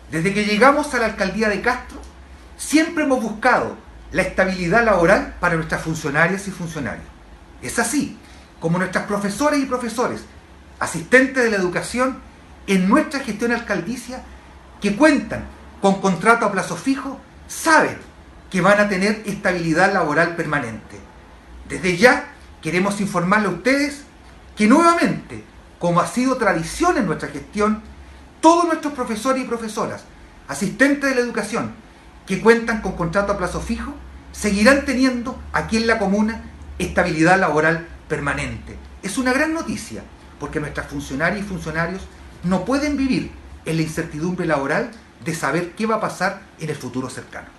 Desde que llegamos a la alcaldía de Castro, siempre hemos buscado la estabilidad laboral para nuestras funcionarias y funcionarios. Es así como nuestras profesoras y profesores, asistentes de la educación, en nuestra gestión alcaldicia, que cuentan con contrato a plazo fijo, saben que van a tener estabilidad laboral permanente. Desde ya queremos informarle a ustedes que nuevamente, como ha sido tradición en nuestra gestión, todos nuestros profesores y profesoras, asistentes de la educación, que cuentan con contrato a plazo fijo, seguirán teniendo aquí en la comuna estabilidad laboral permanente. Es una gran noticia, porque nuestras funcionarias y funcionarios no pueden vivir en la incertidumbre laboral de saber qué va a pasar en el futuro cercano.